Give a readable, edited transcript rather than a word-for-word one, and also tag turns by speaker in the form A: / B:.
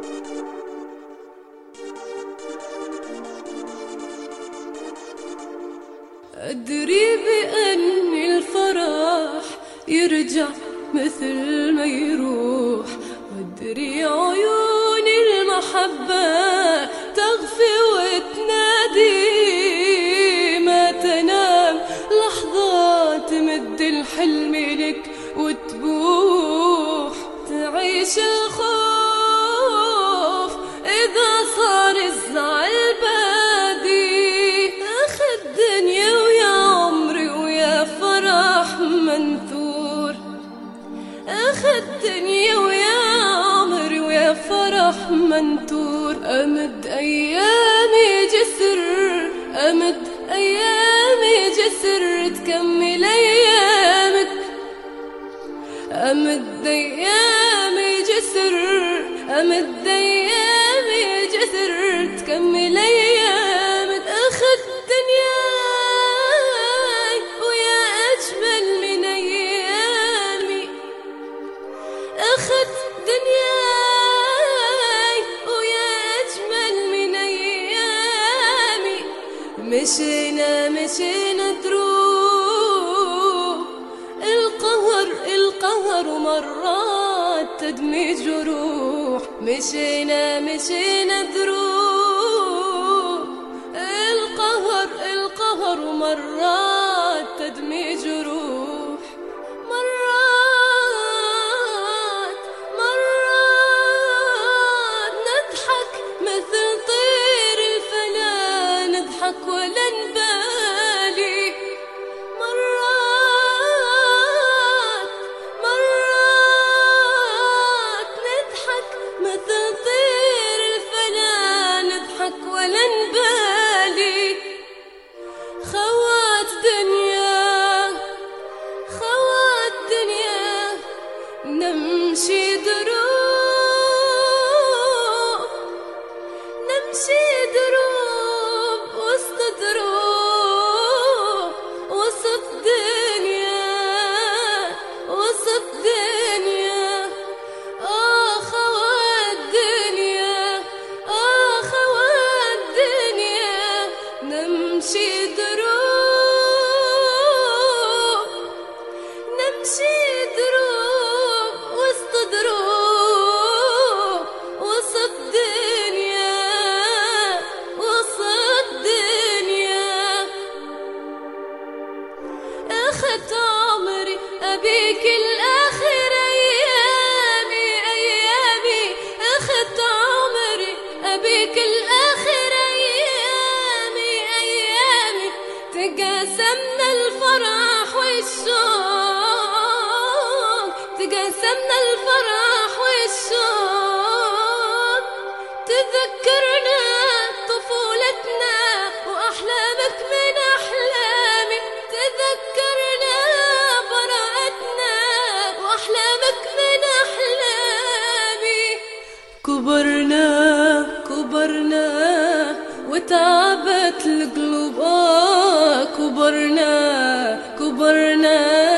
A: أدري بأن الفرح يرجع مثل ما يروح، وأدري عيون المحبة تغفي وتنادي، ما تنام لحظة تمد الحلم لك وتبوح، تعيش الخوف إذا صار الزعل بادي، أخذ دنيا ويا عمري ويا فرح منثور، أخذ دنيا ويا عمري ويا فرح منثور، أمد أيامي جسر، أمد أيامي جسر تكمل أيامك، أمد أيامي جسر، أمد أيامي جسر تكمل أيامك، أخذ دنياي ويا أجمل من أيامي، أخذ دنياي ويا أجمل من أيامي، مشينا مشينا دروب القهر القهر ومرات تدمي جروح، مشينا مشينا دروب القهر القهر ومرات تدمي جروح، مرات مرات نضحك مثل طير الفلا، نضحك ولا نبالي، مرات مرات نضحك مثل طير الفلا، نضحك ولا نبالي، خوات دنيا خوات دنيا نمشي دروب، نمشي دروب وسط دروب، وسط دنيا وسط دنيا، خوات دنيا خوات دنيا نمشي دروب، نمشي دروب وسط دروب، وسط دنيا وسط دنيا، أخذت عمري أبيك الآخر أيامي أيامي، أخذت عمري أبيك الآخر أيامي أيامي، تقاسمنا الفرح والشوق، تقاسمنا الفرح والشوق، تذكرنا طفولتنا وأحلامك من أحلامي، تذكرنا براءتنا وأحلامك من أحلامي، كبرنا كبرنا وتعبت القلوب، كبرنا كبرنا